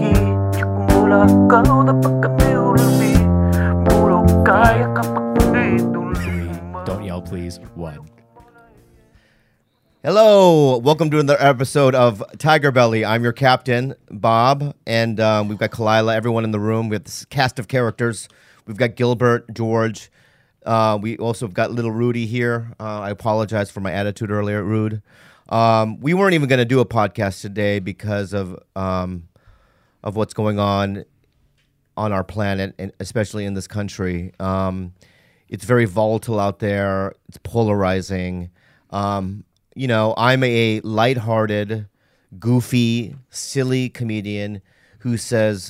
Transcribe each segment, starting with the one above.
Mula kau dapat kami ulipi Buruk kaya kapag hindi. Don't yell, please. 1. Hello, welcome to another episode of Tiger Belly. I'm your captain, Bob, and we've got Kalila, everyone in the room. We have this cast of characters. We've got Gilbert, George. We also have got little Rudy here. I apologize for my attitude earlier, Rude. We weren't even going to do a podcast today because of what's going on our planet, and especially in this country. It's very volatile out there. It's polarizing. You know, I'm a lighthearted, goofy, silly comedian who says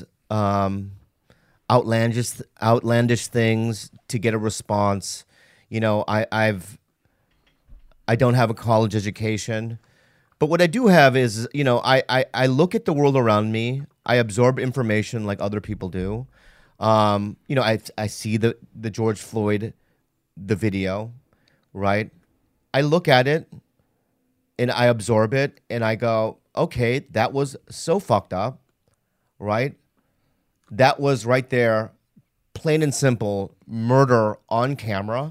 outlandish things to get a response. You know, I don't have a college education, but what I do have is, you know, I look at the world around me. I absorb information like other people do. You know, I see the George Floyd, the video, right? I look at it and I absorb it and I go, okay, that was so fucked up, right? That was right there, plain and simple, murder on camera.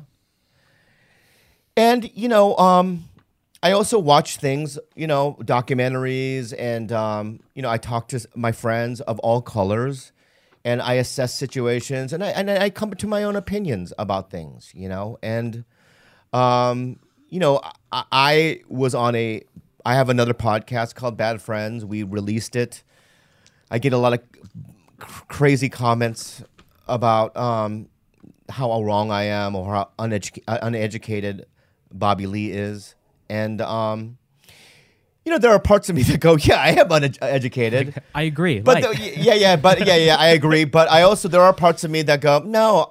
And, you know, I also watch things, you know, documentaries, and, you know, I talk to my friends of all colors, and I assess situations, and I come to my own opinions about things, you know, and, you know, I have another podcast called Bad Friends. We released it. I get a lot of crazy comments about how wrong I am or how uneducated Bobby Lee is. And, you know, there are parts of me that go, yeah, I am uneducated. I agree. But I agree. But I also, there are parts of me that go, no,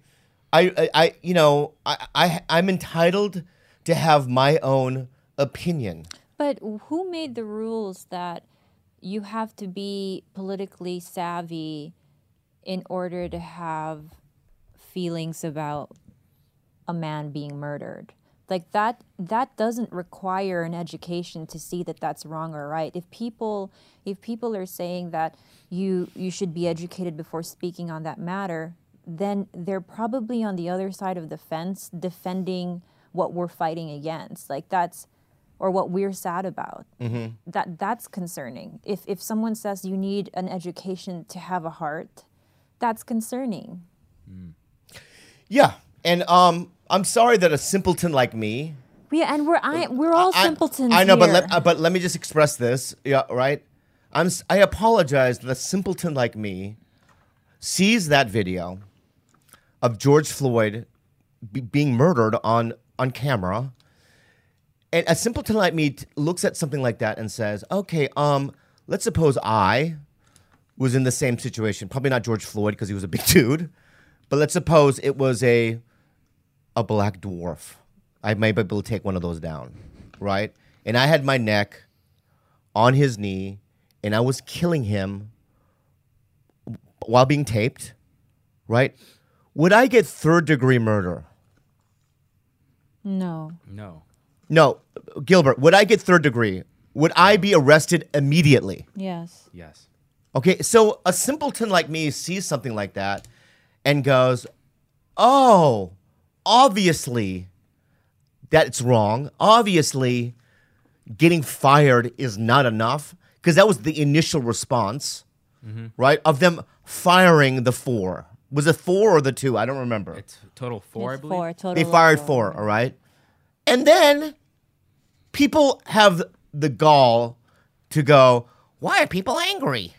you know, I'm entitled to have my own opinion. But who made the rules that you have to be politically savvy in order to have feelings about a man being murdered? Like that doesn't require an education to see that that's wrong or right. If people are saying that you should be educated before speaking on that matter, then they're probably on the other side of the fence defending what we're fighting against. Like that's, or what we're sad about. Mm-hmm. That's concerning. If someone says you need an education to have a heart, that's concerning. Yeah, and I'm sorry that a simpleton like me. Yeah, and we're all simpletons. I know, here. but let me just express this. Yeah, right. I apologize that a simpleton like me sees that video of George Floyd being murdered on camera, and a simpleton like me looks at something like that and says, "Okay, let's suppose I was in the same situation. Probably not George Floyd because he was a big dude, but let's suppose it was a black dwarf. I might be able to take one of those down, right? And I had my neck on his knee, and I was killing him while being taped, right? Would I get third-degree murder? No. No, Gilbert, would I get third degree? Would I be arrested immediately? Yes. Okay, so a simpleton like me sees something like that and goes, oh, obviously that's wrong. Obviously getting fired is not enough, because that was the initial response, right, of them firing the 4. Was it 4 or the 2? I don't remember. It's total 4, I believe. 4 total. They fired 4, all right? And then people have the gall to go, why are people angry?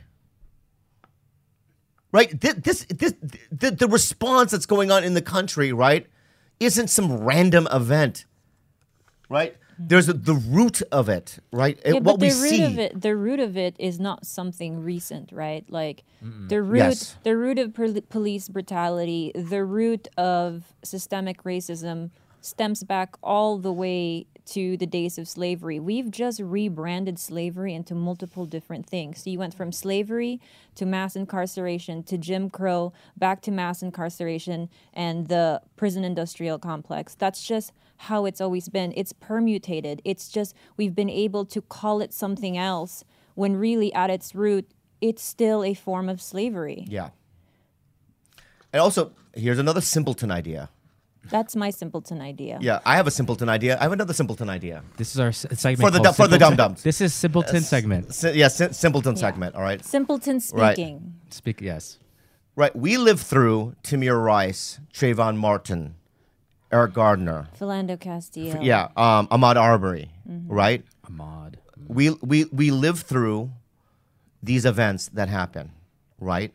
Right? The response that's going on in the country, right, isn't some random event, right? There's the root of it, right? Yeah, what but we the root see. of it, the root of it is not something recent, right? Like the root, Yes. the root of police brutality, the root of systemic racism stems back all the way to the days of slavery. We've just rebranded slavery into multiple different things. So you went from slavery to mass incarceration to Jim Crow, back to mass incarceration and the prison industrial complex. That's just how it's always been. It's permutated. It's just we've been able to call it something else when really at its root it's still a form of slavery. Yeah. And also, here's another simpleton idea. That's my simpleton idea. Yeah, I have a simpleton idea. I have another simpleton idea. This is our segment For the called for the Simpleton- dum-dums. This is Simpleton segment. Simpleton segment, all right? Simpleton Right. speaking. Speak. Yes. Right, we lived through Tamir Rice, Trayvon Martin, Eric Gardner, Philando Castillo. Ahmaud Arbery, right? Ahmad. We lived through these events that happen, right?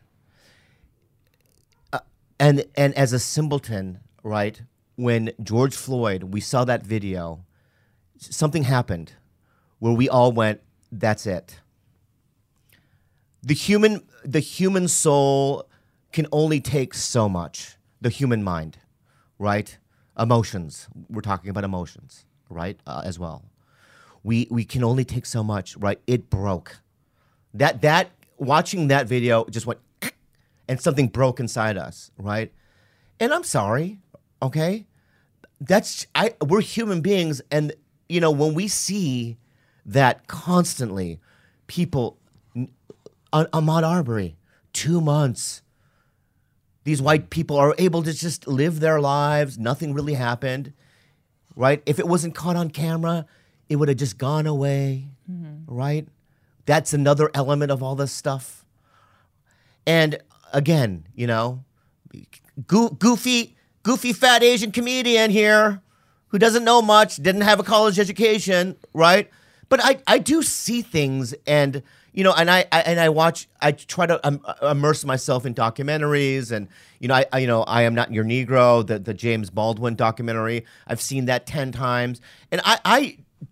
And as a simpleton, right, when George Floyd, we saw that video, something happened where we all went, that's it. The human soul can only take so much. The human mind, right? Emotions. We're talking about emotions, right? As well. We can only take so much, right? It broke. That watching that video just went and something broke inside us, right? And I'm sorry, okay? We're human beings, and when we see that constantly, people, Ahmaud Arbery, 2 months, these white people are able to just live their lives, nothing really happened, right? If it wasn't caught on camera, it would have just gone away, right? That's another element of all this stuff. And again, goofy fat Asian comedian here who doesn't know much, didn't have a college education, right? But I do see things, and and I try to immerse myself in documentaries, and I Am Not Your Negro, the James Baldwin documentary. I've seen that 10 times, and I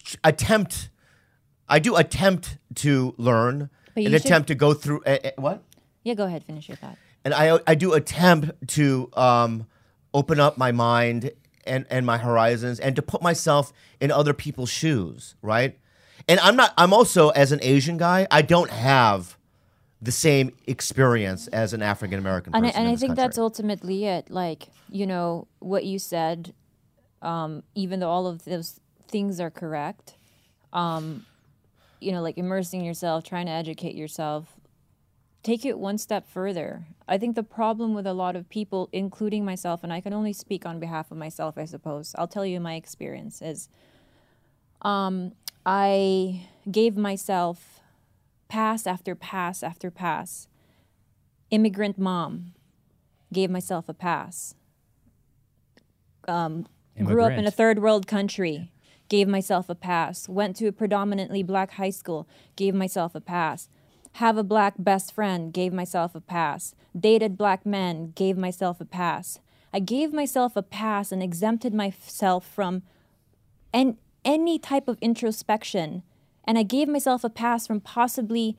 do attempt to learn But you and should- attempt to go through what? Yeah, go ahead. Finish your thought. And I do attempt to open up my mind and my horizons and to put myself in other people's shoes, right? And I'm also, as an Asian guy, I don't have the same experience as an African American person. And in I this think country. that's ultimately it. Like, what you said, even though all of those things are correct, like immersing yourself, trying to educate yourself, take it one step further. I think the problem with a lot of people, including myself, and I can only speak on behalf of myself, I suppose. I'll tell you my experience is I gave myself pass after pass after pass. Immigrant mom, gave myself a pass. Grew up in a third world country, gave myself a pass. Went to a predominantly black high school, gave myself a pass. Have a black best friend, gave myself a pass. Dated black men, gave myself a pass. I gave myself a pass and exempted myself from any type of introspection. And I gave myself a pass from possibly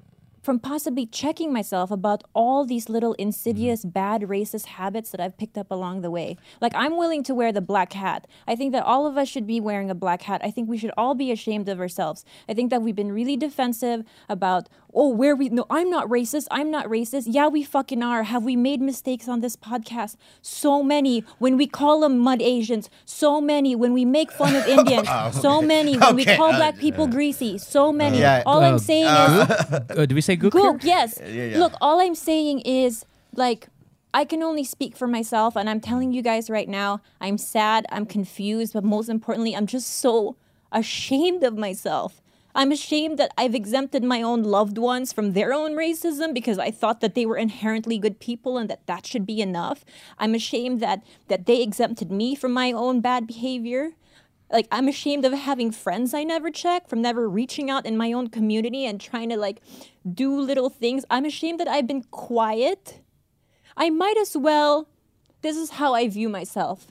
checking myself about all these little insidious, bad racist habits that I've picked up along the way. Like, I'm willing to wear the black hat. I think that all of us should be wearing a black hat. I think we should all be ashamed of ourselves. I think that we've been really defensive about, no, I'm not racist. I'm not racist. Yeah, we fucking are. Have we made mistakes on this podcast? So many. When we call them mud Asians. So many. When we make fun of Indians. So many. When we call black people greasy. So many. Yeah. All I'm saying is... Do we say gook? Gook, here? yes. Look, all I'm saying is, like, I can only speak for myself, and I'm telling you guys right now, I'm sad, I'm confused, but most importantly, I'm just so ashamed of myself. I'm ashamed that I've exempted my own loved ones from their own racism because I thought that they were inherently good people and that should be enough. I'm ashamed that they exempted me from my own bad behavior. Like, I'm ashamed of having friends I never check, from never reaching out in my own community and trying to, like, do little things. I'm ashamed that I've been quiet. I might as well, this is how I view myself.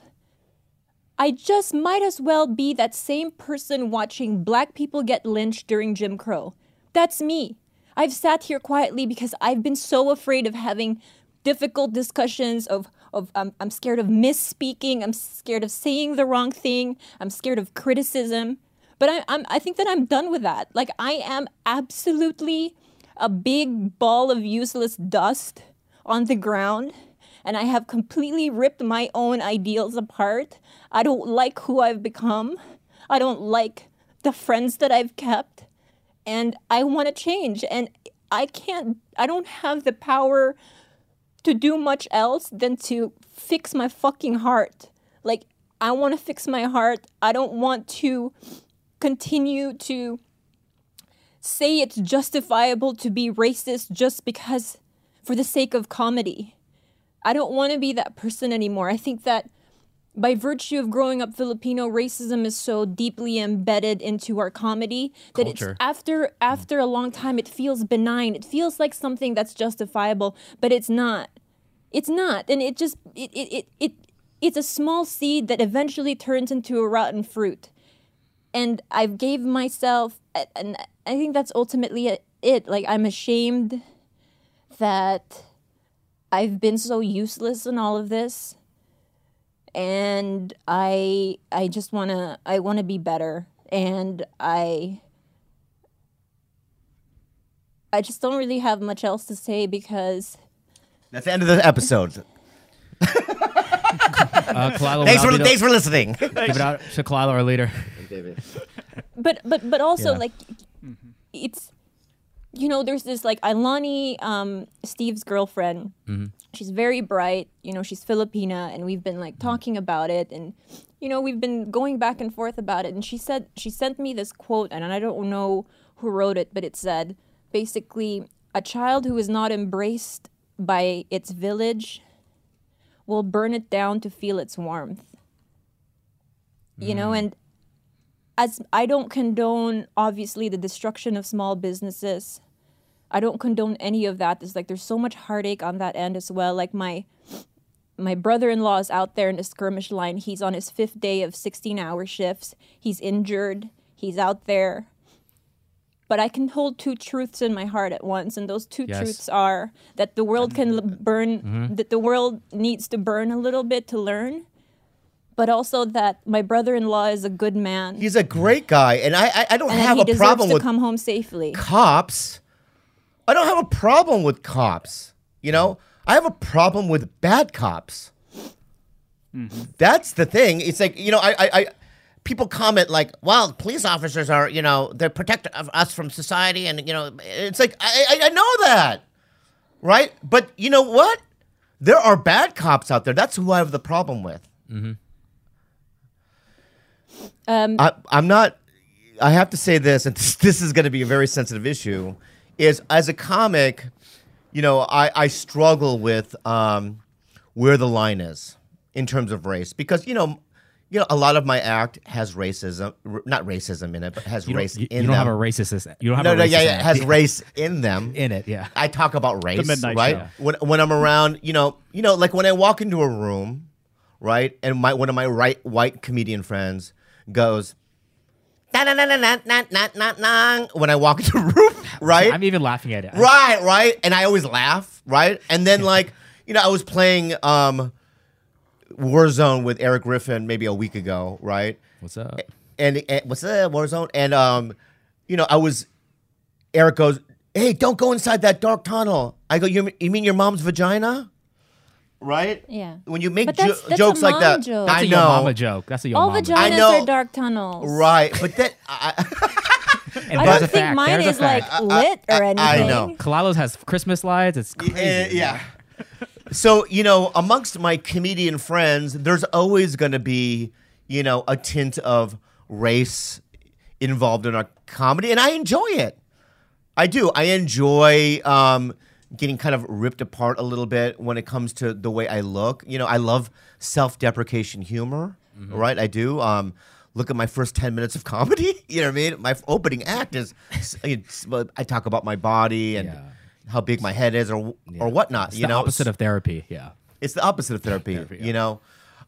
I just might as well be that same person watching black people get lynched during Jim Crow. That's me. I've sat here quietly because I've been so afraid of having difficult discussions I'm scared of misspeaking. I'm scared of saying the wrong thing. I'm scared of criticism. But I think that I'm done with that. Like, I am absolutely a big ball of useless dust on the ground, and I have completely ripped my own ideals apart. I don't like who I've become. I don't like the friends that I've kept, and I want to change. And I don't have the power to do much else than to fix my fucking heart. Like, I want to fix my heart. I don't want to continue to say it's justifiable to be racist just because for the sake of comedy. I don't want to be that person anymore. I think that by virtue of growing up Filipino, racism is so deeply embedded into our comedy that Culture. it's after a long time it feels benign. It feels like something that's justifiable, but it's not. It's not. And it's a small seed that eventually turns into a rotten fruit. And I've gave myself, and I think that's ultimately it. Like, I'm ashamed that I've been so useless in all of this. And I just want to be better. And I just don't really have much else to say because That's the end of the episode. Kalila, Thanks for listening. Give it out to Kalila, our leader. but also Yeah. like it's, you know, there's this like Ailani, Steve's girlfriend. She's very bright, you know, she's Filipina, and we've been like talking about it, and you know, we've been going back and forth about it. And she sent me this quote, and I don't know who wrote it, but it said basically, a child who is not embraced by its village will burn it down to feel its warmth. You know, and as I don't condone, obviously, the destruction of small businesses. I don't condone any of that. It's like there's so much heartache on that end as well. Like my brother-in-law is out there in the skirmish line. He's on his 5th day of 16-hour shifts. He's injured. He's out there. But I can hold two truths in my heart at once, and those two Yes. truths are that the world can burn, that the world needs to burn a little bit to learn, but also that my brother-in-law is a good man. He's a great guy, and I don't and have he a deserves problem to with come home safely. cops. I don't have a problem with cops. You know, I have a problem with bad cops. That's the thing. It's like, you know, I people comment like, well, police officers are, you know, they're protective of us from society, and you know, it's like I know that, right? But you know what? There are bad cops out there. That's who I have the problem with. I'm not. I have to say this, and this is going to be a very sensitive issue. Is as a comic, you know, I struggle with where the line is in terms of race, because you know, a lot of my act has racism, not racism in it, but has race in them. You don't have a racist. You don't have No, a no, racist. yeah, it has race in them. in it. Yeah. I talk about race, Midnight right? Show. When I'm around, you know, like when I walk into a room, right, and one of my white comedian friends goes, na na na na na na na na na, when I walk into a room, right? I'm even laughing at it. Right, and I always laugh, right? And then like, you know, I was playing Warzone with Eric Griffin maybe a week ago, right? What's up? And what's that, Warzone? And you know, Eric goes, "Hey, don't go inside that dark tunnel." I go, "You mean your mom's vagina?" Right? Yeah. When you make But that's a jokes like mom that, joke. That's I a Yo know. Mama joke. That's a Yo All Mama. I vaginas know. are dark tunnels. Right, but then And I there's don't a think fact. mine There's a is like fact. lit or anything. I know. Kalalos has Christmas lights. It's crazy. yeah. So, you know, amongst my comedian friends, there's always going to be, you know, a tint of race involved in our comedy, and I enjoy it. I do. I enjoy getting kind of ripped apart a little bit when it comes to the way I look. You know, I love self-deprecation humor, right? I do. Look at my first 10 minutes of comedy. You know what I mean? My opening act is, I talk about my body and Yeah. how big my head is or whatnot. It's you the know, opposite of therapy. Yeah. it's the opposite of therapy, Therapy, yeah. you know?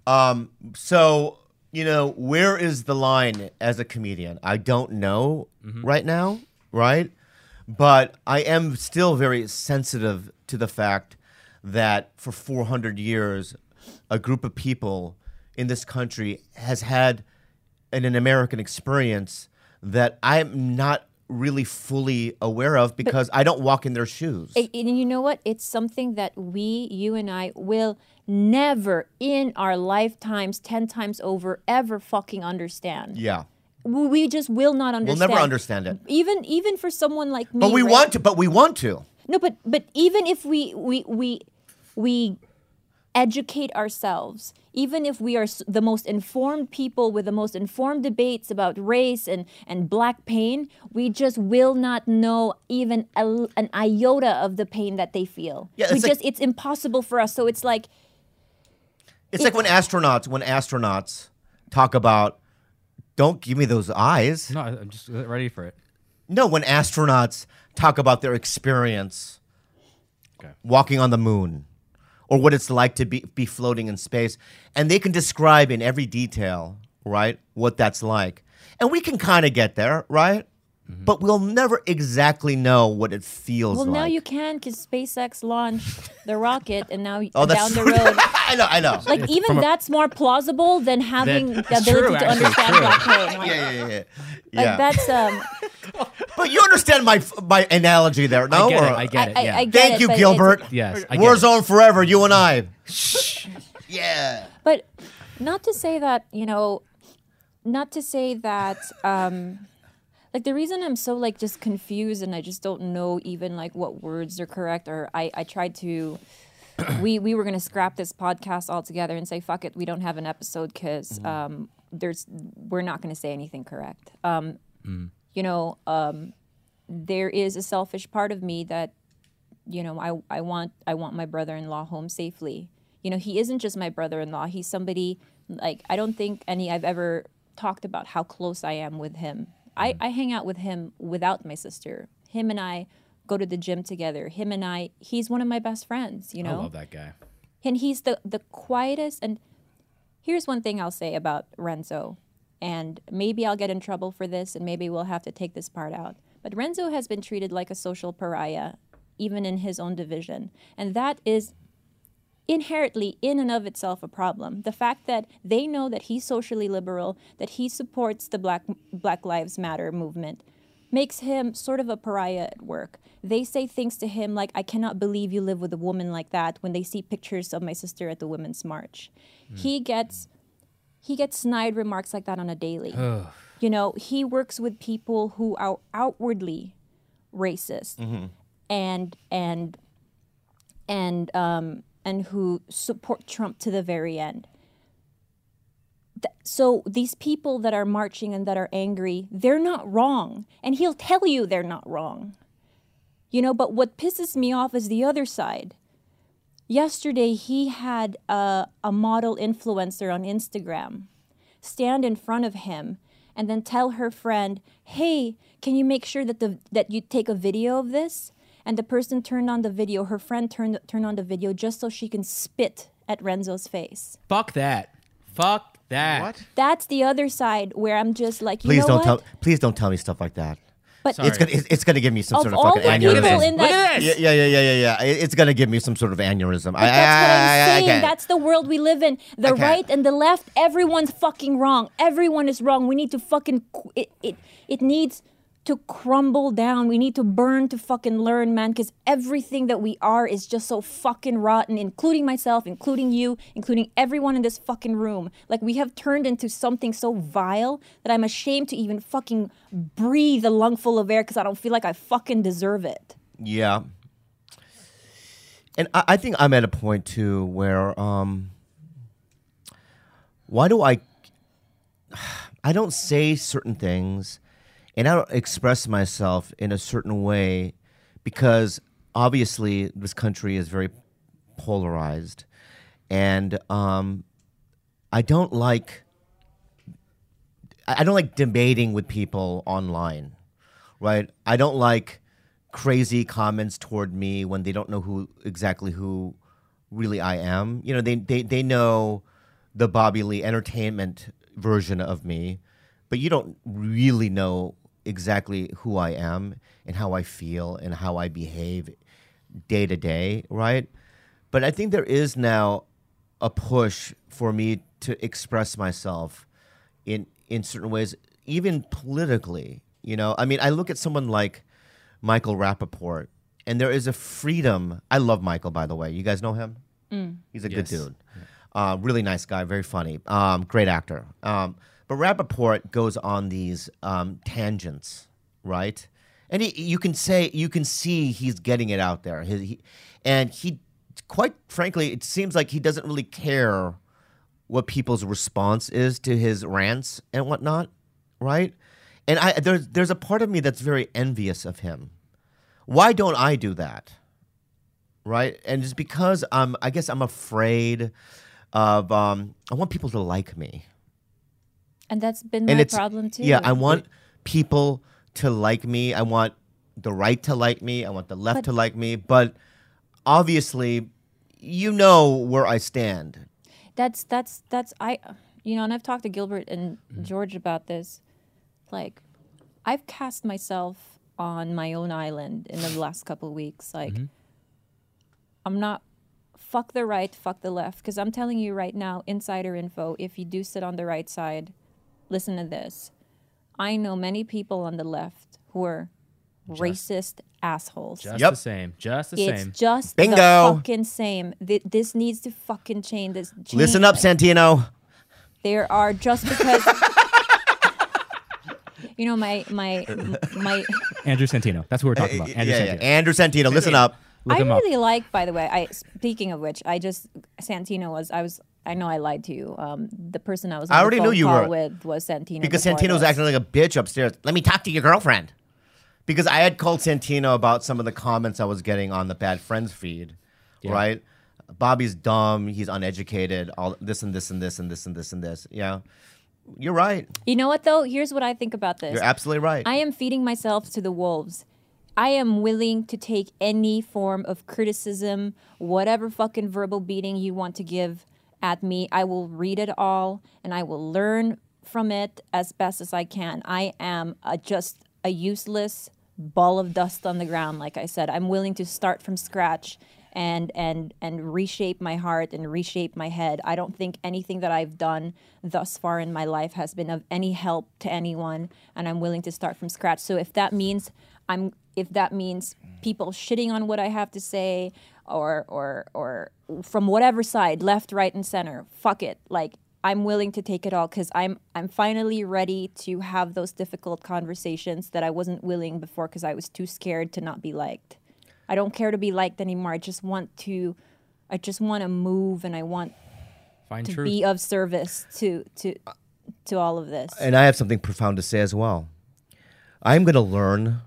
So, you know, where is the line as a comedian? I don't know right now, right? But I am still very sensitive to the fact that for 400 years, a group of people in this country has had an American experience that I'm not really fully aware of because I don't walk in their shoes. And you know what? It's something that you and I will never in our lifetimes, 10 times over, ever fucking understand. Yeah. we just will not We'll understand. never understand it. Even for someone like me. But we right? want to. But we want to. No, but even if we educate ourselves, even if we are the most informed people with the most informed debates about race and black pain, we just will not know even an iota of the pain that they feel. Yeah, it's it's impossible for us. So it's like It's like when astronauts talk about, don't give me those eyes. No, I'm just ready for it. No, when astronauts talk about their experience Okay. walking on the moon or what it's like to be floating in space, and they can describe in every detail, right, what that's like. And we can kind of get there, right? But we'll never exactly know what it feels like. well, now you can because SpaceX launched the rocket, and now Oh, that's down the road. I know. Like even that's more plausible than having the That's ability true, to actually, understand true. black pain. Like, Yeah. like that's But you understand my analogy there, no? I get it. Or- I get it. Yeah. I get Thank it, you, but Gilbert. it's- Yes, I get it. Warzone forever, you and I. Yeah. But not to say that, like the reason I'm so like just confused and I just don't know even like what words are correct, or I tried to, we were going to scrap this podcast altogether and say, fuck it, we don't have an episode because we're not going to say anything correct. There is a selfish part of me that, I want my brother-in-law home safely. He isn't just my brother-in-law. He's somebody like, I don't think I've ever talked about how close I am with him. I hang out with him without my sister. Him and I go to the gym together. He's one of my best friends, I love that guy. And he's the quietest. And here's one thing I'll say about Renzo, and maybe I'll get in trouble for this, and maybe we'll have to take this part out. But Renzo has been treated like a social pariah, even in his own division. And that is inherently, in and of itself, a problem. The fact that they know that he's socially liberal, that he supports the Black Lives Matter movement, makes him sort of a pariah at work. They say things to him like, I cannot believe you live with a woman like that, when they see pictures of my sister at the Women's March. He gets snide remarks like that on a daily. He works with people who are outwardly racist and who support Trump to the very end. So these people that are marching and that are angry, they're not wrong. And he'll tell you they're not wrong. But what pisses me off is the other side. Yesterday, he had a model influencer on Instagram stand in front of him and then tell her friend, hey, can you make sure that you take a video of this? And the person turned on the video. Her friend turned on the video just so she can spit at Renzo's face. Fuck that. Fuck that. What? That's the other side where I'm just like, Please what? please don't tell me stuff like that. But Sorry. It's gonna give me some of sort of all fucking the people aneurysm. in that, Yeah. It's gonna give me some sort of aneurysm. But that's what I'm saying. can't. That's the world we live in. The can't. right and the left, everyone's fucking wrong. Everyone is wrong. We need to fucking it needs to crumble down. We need to burn to fucking learn, man, because everything that we are is just so fucking rotten, including myself, including you, including everyone in this fucking room. Like, we have turned into something so vile that I'm ashamed to even fucking breathe a lungful of air because I don't feel like I fucking deserve it. Yeah. And I think I'm at a point too where why do I don't say certain things and I don't express myself in a certain way because obviously this country is very polarized, and I don't like debating with people online, right? I don't like crazy comments toward me when they don't know who really I am. They know the Bobby Lee entertainment version of me, but you don't really know exactly who I am and how I feel and how I behave day to day, right? But I think there is now a push for me to express myself in certain ways, even politically. I mean, I look at someone like Michael Rappaport, and there is a freedom. I love Michael, by the way. You guys know him? He's a good Yes. dude. Really nice guy, very funny, great actor. But But Rappaport goes on these tangents, right? And you can see he's getting it out there. And quite frankly, it seems like he doesn't really care what people's response is to his rants and whatnot, right? And there's a part of me that's very envious of him. Why don't I do that, right? And it's because I guess I'm afraid of I want people to like me. And that's been my problem too. Yeah, I want people to like me. I want the right to like me. I want the left to like me. But obviously, you know where I stand. That's and I've talked to Gilbert and George about this. Like, I've cast myself on my own island in the last couple of weeks. Like, I'm not, fuck the right, fuck the left. Because I'm telling you right now, insider info, if you do sit on the right side, listen to this. I know many people on the left who are racist assholes. Just the same. Just the same. It's just Bingo. the fucking same. This needs to fucking change. Listen up, Santino. There are just because my Andrew Santino. That's what we're talking about. Andrew Santino. Andrew Santino, listen up. Look I him up. really like, by the way, speaking of which, I know I lied to you. The person I was on I already the knew phone you call were. with was Santino. Because before Santino was this. acting like a bitch upstairs. Let me talk to your girlfriend. Because I had called Santino about some of the comments I was getting on the Bad Friends feed, right? Bobby's dumb. He's uneducated. All this and this and this and this and this and this. Yeah, you're right. You know what, though? Here's what I think about this. You're absolutely right. I am feeding myself to the wolves. I am willing to take any form of criticism, whatever fucking verbal beating you want to give at me. I will read it all and I will learn from it as best as I can. I am just a useless ball of dust on the ground, like I said. I'm willing to start from scratch and reshape my heart and reshape my head. I don't think anything that I've done thus far in my life has been of any help to anyone, and I'm willing to start from scratch. So if that means people shitting on what I have to say or from whatever side, left, right, and center, fuck it. Like, I'm willing to take it all because I'm finally ready to have those difficult conversations that I wasn't willing before because I was too scared to not be liked. I don't care to be liked anymore. I just want to move, and I want Find to truth. be of service to all of this. And I have something profound to say as well. I'm going to learn.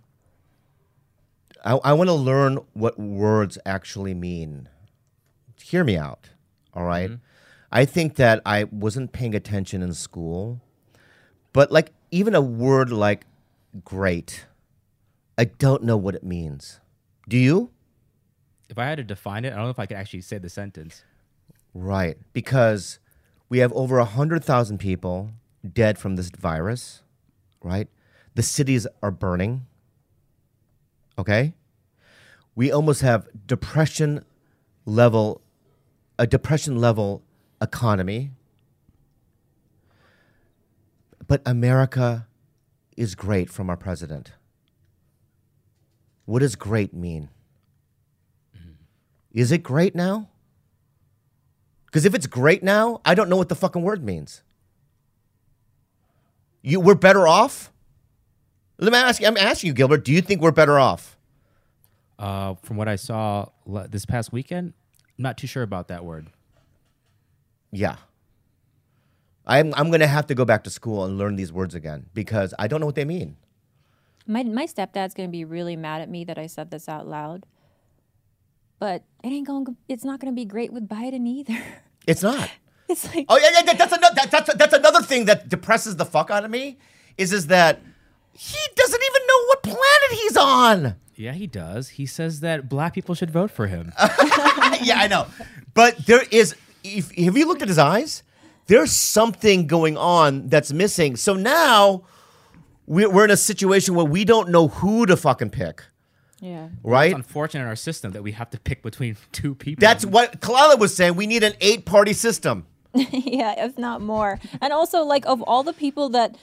I want to learn what words actually mean. Hear me out, all right? I think that I wasn't paying attention in school, but like even a word like great, I don't know what it means. Do you? If I had to define it, I don't know if I could actually say the sentence. Right, because we have over 100,000 people dead from this virus, right? The cities are burning, okay? We almost have a depression level economy. But America is great from our president. What does great mean? Is it great now? Because if it's great now, I don't know what the fucking word means. We're better off? I'm asking you, Gilbert, do you think we're better off? From what I saw this past weekend, not too sure about that word. Yeah. I'm going to have to go back to school and learn these words again because I don't know what they mean. My stepdad's gonna be really mad at me that I said this out loud, but it's not gonna be great with Biden either. It's not. It's like, Oh yeah, that's another thing that depresses the fuck out of me is that he doesn't even know what planet he's on. Yeah, he does. He says that black people should vote for him. Yeah, I know. But there is, have you looked at his eyes? There's something going on that's missing. So now we're in a situation where we don't know who to fucking pick, yeah. right? It's unfortunate in our system that we have to pick between two people. That's what Kalala was saying. We need an 8-party system. Yeah, if not more. And also, like, of all the people that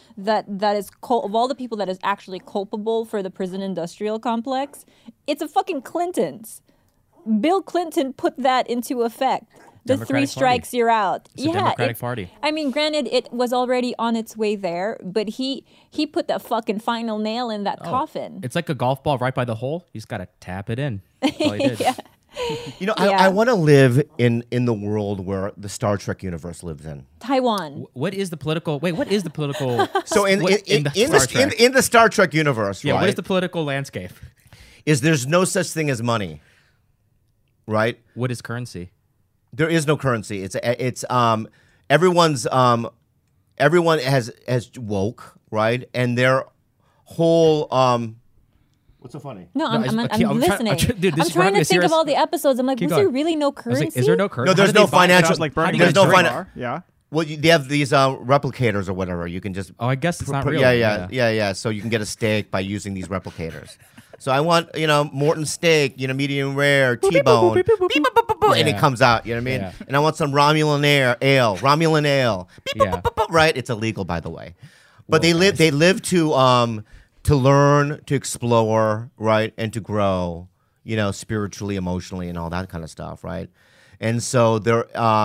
is actually culpable for the prison industrial complex, it's a fucking Clintons. Bill Clinton put that into effect. the Democratic three Party. strikes you're out. It's a Democratic Party. I mean, granted, it was already on its way there, but he put the fucking final nail in that coffin. It's like a golf ball right by the hole. You just gotta tap it in. That's all he did. Yeah. You know, Yeah. I want to live in the world where the Star Trek universe lives in. Taiwan. What is the political? Wait, what is the political? So in Star Trek? the Star Trek universe, Yeah, right, what is the political landscape? is there's no such thing as money, right? What is currency? There is no currency. It's everyone's everyone has woke, right, and their whole What's so funny? No, I'm I'm listening. dude, this I'm is trying gonna to be think of serious. all the episodes. I'm like, Keep was there going. really no I was currency? like, is there no currency? No, there's How do no they buy- financial. Sounds like burning There's no a drink financial. bar. Yeah. Well, they have these replicators or whatever. You can just Oh, I guess it's not put- real. yeah. So you can get a steak by using these replicators. So I want, Morton steak, medium rare, T-bone, beep, boop, boop, boop, boop, and it Yeah. comes out. You know what I mean? Yeah. And I want some Romulan ale, beep, boop, Yeah. boop, boop, boop, right? It's illegal, by the way. But Whoa, guys. they live to learn, to explore, right, and to grow, spiritually, emotionally, and all that kind of stuff, right? And so they're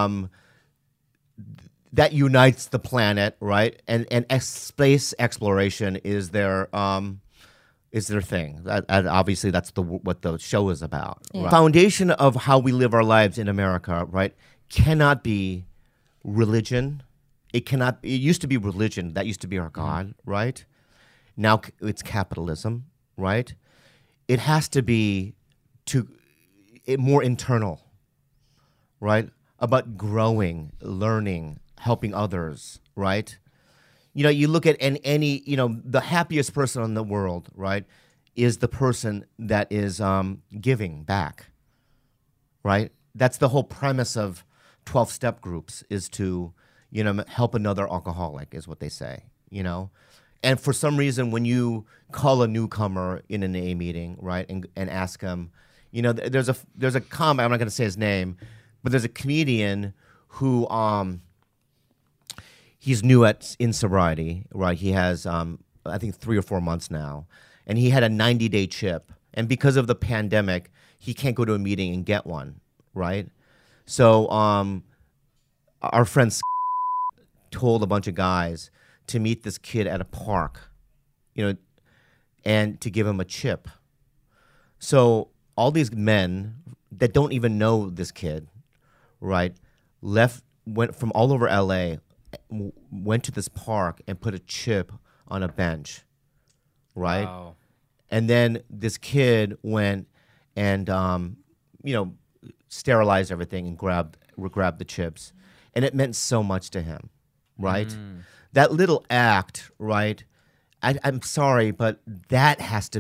that unites the planet, right? And space exploration is their thing. And obviously, that's what the show is about. Yeah. Right? Foundation of how we live our lives in America, right, cannot be religion. It used to be religion. That used to be our God, right? Now it's capitalism, right? It has to be more internal, right? About growing, learning, helping others, right? You look at any, the happiest person in the world, right, is the person that is giving back, right? That's the whole premise of 12-step groups is to, help another alcoholic is what they say, And for some reason, when you call a newcomer in an AA meeting, right, and ask him, there's a comic, I'm not going to say his name, but there's a comedian who he's new in sobriety, right? He has I think 3 or 4 months now, and he had a 90-day chip, and because of the pandemic, he can't go to a meeting and get one, right? So our friend told a bunch of guys to meet this kid at a park, and to give him a chip. So all these men that don't even know this kid, right, went from all over LA, went to this park and put a chip on a bench, right? Wow. And then this kid went and sterilized everything and grabbed the chips, and it meant so much to him, right? That little act, right? I'm sorry, but that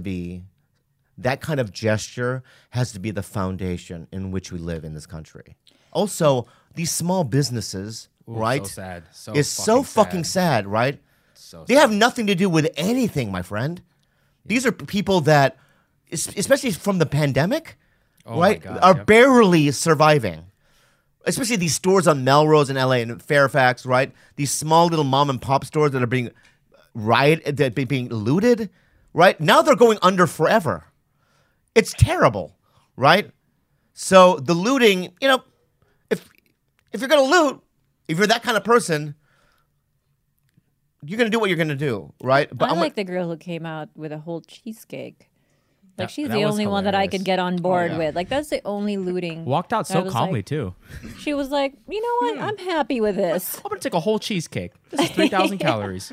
kind of gesture has to be the foundation in which we live in this country. Also, these small businesses, Ooh, right? So sad. It's so fucking sad, right? So They have nothing to do with anything, my friend. These are people that, especially from the pandemic, Oh right, my God, are yep. barely surviving. Especially these stores on Melrose in LA and Fairfax, right? These small little mom and pop stores that are being being looted, right? Now they're going under forever. It's terrible, right? So the looting, if you're gonna loot, if you're that kind of person, you're gonna do what you're gonna do, right? I like the girl who came out with a whole cheesecake. Like, she's the was only one that I hilarious. could get on board yeah. with. Like, that's the only looting. Walked out I so was calmly like- too. She was like, you know what? I'm happy with this. I'm gonna take a whole cheesecake. This is 3,000 calories.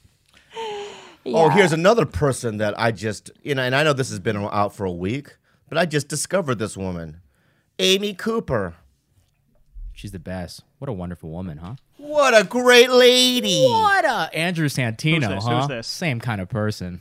Oh, Yeah. here's another person that I just, and I know this has been out for a week, but I just discovered this woman, Amy Cooper. She's the best. What a wonderful woman, huh? What a great lady. What a Andrew Santino, Who's this? huh? Who's this? Same kind of person.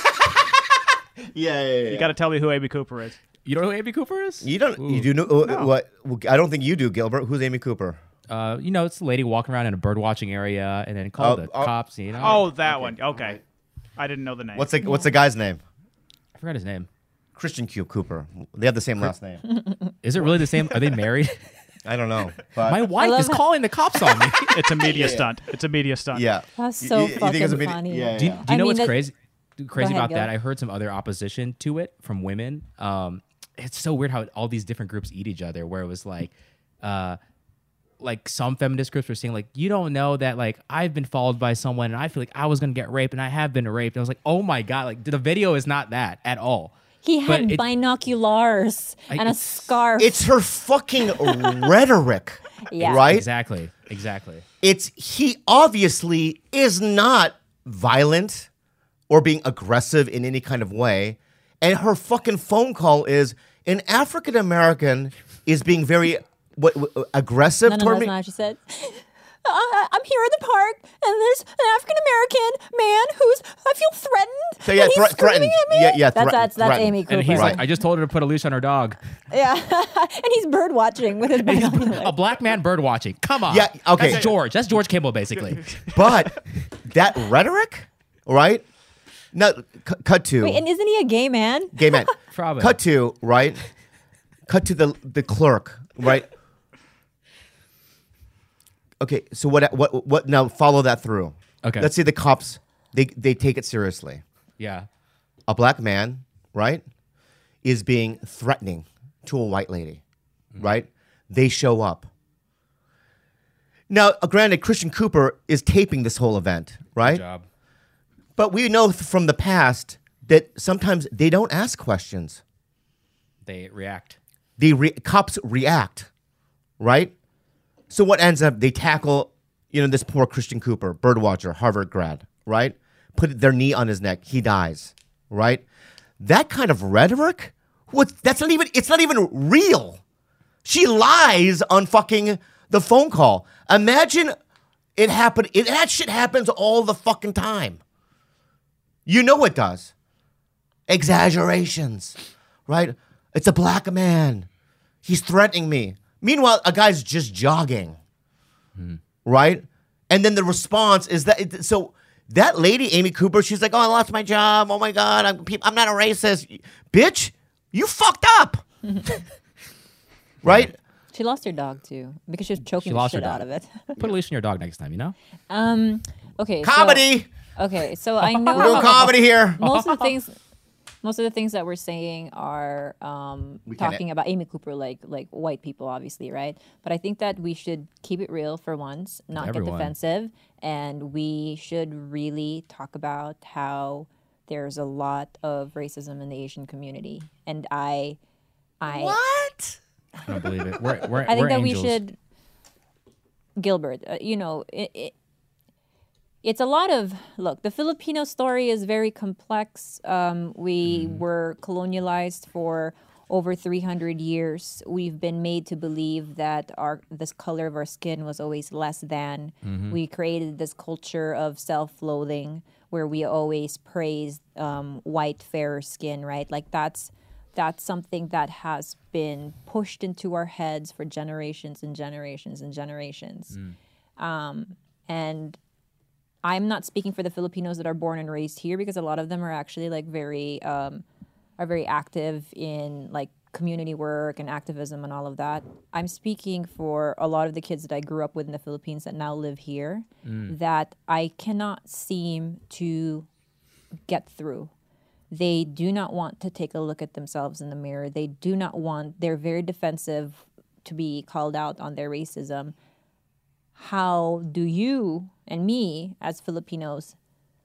Yeah. You got to tell me who Amy Cooper is. You know who Amy Cooper is? You don't. You do know what? I don't think you do, Gilbert. Who's Amy Cooper? It's the lady walking around in a bird watching area and then called the cops. Oh, that one. Okay. I didn't know the name. What's the guy's name? I forgot his name. Christian Q Cooper. They have the same last name. Is it really the same? Are they married? I don't know. But My wife love is it. calling the cops on me. It's a media stunt. It's a media stunt. yeah. That's so think it's a fucking funny. Yeah. Do you I know mean, what's that- crazy? Crazy ahead, about that? Gil. I heard some other opposition to it from women. It's so weird how all these different groups eat each other. Where it was like, like some feminist groups were saying like, you don't know that like I've been followed by someone and I feel like I was gonna get raped and I have been raped. And I was like, oh my God, like the video is not that at all. He But had it- binoculars and a it's- scarf. It's her fucking rhetoric, Yeah. right? Exactly. He obviously is not violent or being aggressive in any kind of way. And her fucking phone call is an African American is being very aggressive no, toward that's me. not what she said. I'm here in the park, and there's an African American man I feel threatened. So yeah, and he's threatened. screaming at me. Yeah, That's threatened. Amy Cooper. And he's Right. like, I just told her to put a leash on her dog. Yeah, and he's bird watching with his binoculars. A black man bird watching. Come on. Yeah, okay. That's George. That's George Kimball, basically. But that rhetoric, right? Now, cut to Wait, and isn't he a gay man? gay man. Probably. Cut to right. Cut to the clerk, right? Okay, so what? Now follow that through. Okay. Let's say the cops they take it seriously. Yeah. A black man, right, is being threatening to a white lady, right? They show up. Now, granted, Christian Cooper is taping this whole event, right? Job. But we know from the past that sometimes they don't ask questions. They react. Cops react, right? So what ends up? They tackle, this poor Christian Cooper, birdwatcher, Harvard grad, right? Put their knee on his neck. He dies, right? That kind of rhetoric, it's not even real. She lies on fucking the phone call. Imagine it happened. That shit happens all the fucking time. You know it does. Exaggerations, right? It's a black man. He's threatening me. Meanwhile, a guy's just jogging, right? And then the response is that. So that lady, Amy Cooper, she's like, "Oh, I lost my job. Oh my God, I'm not a racist, bitch. You fucked up, right?" She lost her dog too because she was choking the lost her shit out dog. of it. Put a leash on your dog next time, Okay. Comedy. So I know We're doing comedy here. most of the things that we're saying are talking about Amy Cooper, like white people, obviously, right? But I think that we should keep it real for once, not Everyone. get defensive, and we should really talk about how there's a lot of racism in the Asian community, and I What? I don't believe it. We're think that angels. we should, Gilbert. It's a lot of look. The Filipino story is very complex. We were colonialized for over 300 years. We've been made to believe that this color of our skin was always less than. We created this culture of self-loathing where we always praised white, fairer skin. Right, like that's something that has been pushed into our heads for generations and generations and generations. And I'm not speaking for the Filipinos that are born and raised here because a lot of them are actually like very active in like community work and activism and all of that. I'm speaking for a lot of the kids that I grew up with in the Philippines that now live here that I cannot seem to get through. They do not want to take a look at themselves in the mirror. They're very defensive to be called out on their racism. How do you and me as Filipinos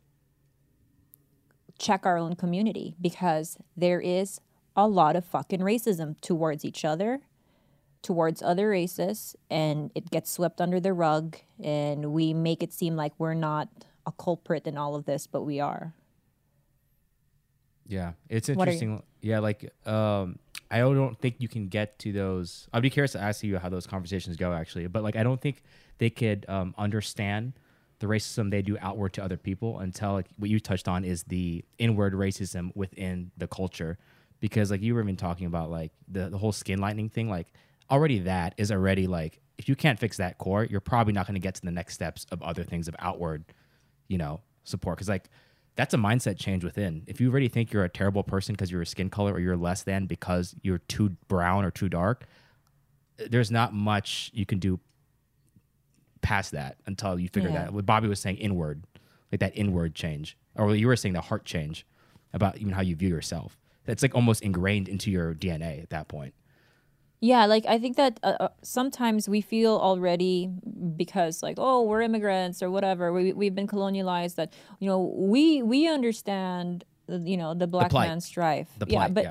check our own community? Because there is a lot of fucking racism towards each other, towards other races, and it gets swept under the rug, and we make it seem like we're not a culprit in all of this, but we are. Yeah, it's What are interesting. Yeah, like I don't think you can get to those. I'd be curious to ask you how those conversations go, actually. But like, I don't think they could understand the racism they do outward to other people until like what you touched on is the inward racism within the culture. Because like you were even talking about like the whole skin lightening thing. Like already that is already like if you can't fix that core, you're probably not going to get to the next steps of other things of outward, support. Because like. That's a mindset change within. If you already think you're a terrible person because you're a skin color or you're less than because you're too brown or too dark, there's not much you can do past that until you figure that. What Bobby was saying, inward, like that inward change. Or you were saying the heart change about even how you view yourself. That's like almost ingrained into your DNA at that point. Yeah, like I think that sometimes we feel already because like oh we're immigrants or whatever we've been colonialized that we understand the black plight. man's strife. The Yeah, plight, but yeah.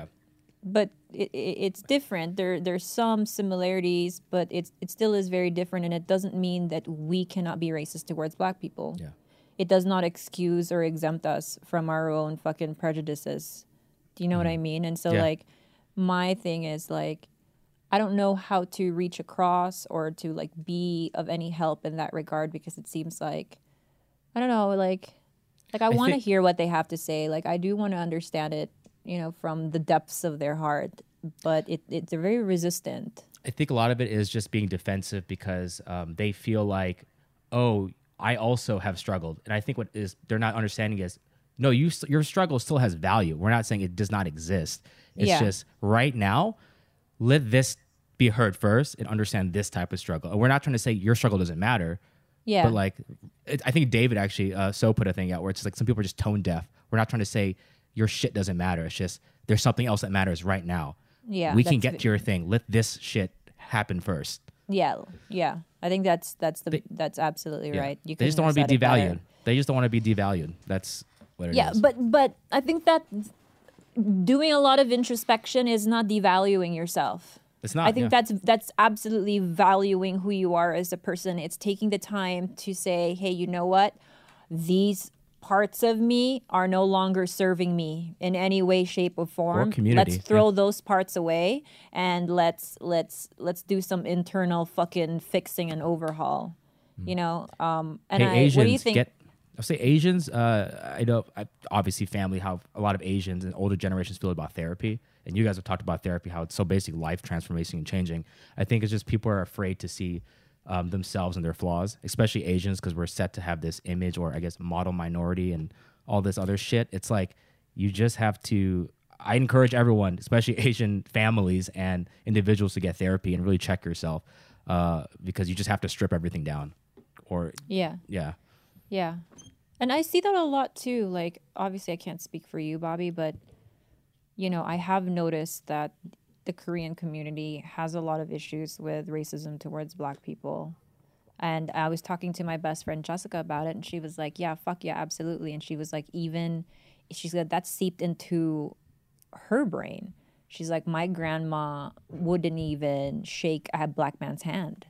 it's different. There's some similarities, but it still is very different, and it doesn't mean that we cannot be racist towards black people. Yeah. It does not excuse or exempt us from our own fucking prejudices. Do you know what I mean? And so Yeah. like my thing is like I don't know how to reach across or to like be of any help in that regard because it seems like I don't know, like I want to think- hear what they have to say. Like I do want to understand it, from the depths of their heart, but they're very resistant. I think a lot of it is just being defensive because they feel like, oh, I also have struggled, and I think what is they're not understanding is, no, your struggle still has value. We're not saying it does not exist. It's Yeah. just right now, let this be heard first and understand this type of struggle. And we're not trying to say your struggle doesn't matter. Yeah. But like, I think David actually so put a thing out where it's like some people are just tone deaf. We're not trying to say your shit doesn't matter. It's just there's something else that matters right now. Yeah, we can that's get to your thing. Let this shit happen first. Yeah. I think that's absolutely Yeah. right. You They just don't couldn't want to have be said it better. devalued. They just don't want to be devalued. That's what it is. Yeah, but I think that doing a lot of introspection is not devaluing yourself. It's not. I think that's absolutely valuing who you are as a person. It's taking the time to say, hey, you know what? These parts of me are no longer serving me in any way, shape, or form. community, Let's throw those parts away and let's do some internal fucking fixing and overhaul. And Asians what do you think? I'll say Asians. I know, obviously, family how a lot of Asians and older generations feel about therapy, and you guys have talked about therapy, how it's so basically life transformation and changing. I think it's just people are afraid to see themselves and their flaws, especially Asians, because we're set to have this image or I guess model minority and all this other shit. It's like you just have to. I encourage everyone, especially Asian families and individuals, to get therapy and really check yourself because you just have to strip everything down. Or Yeah. yeah. Yeah. And I see that a lot too. Like, obviously, I can't speak for you, Bobby, but, I have noticed that the Korean community has a lot of issues with racism towards black people. And I was talking to my best friend Jessica about it, and she was like, yeah, fuck yeah, absolutely. And she was like, she said that's seeped into her brain. She's like, my grandma wouldn't even shake a black man's hand.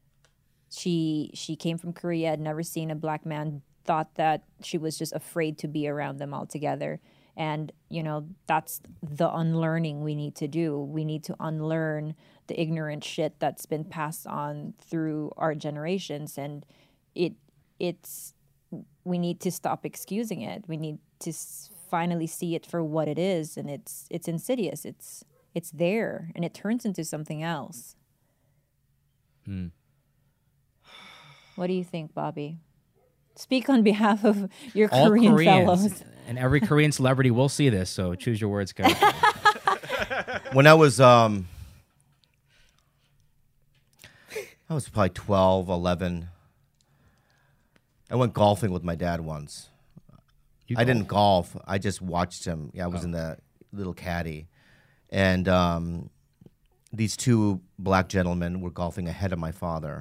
She came from Korea, had never seen a black man, thought that she was just afraid to be around them altogether. And, that's the unlearning we need to do. We need to unlearn the ignorant shit that's been passed on through our generations. And we need to stop excusing it. We need to finally see it for what it is. And it's insidious. It's there, and it turns into something else. What do you think, Bobby? Speak on behalf of your All Korean Koreans fellows. and every Korean celebrity will see this, so choose your words carefully. When I was probably 12, 11. I went golfing with my dad once. I didn't golf. I just watched him. Yeah, I was in the little caddy. And these two black gentlemen were golfing ahead of my father.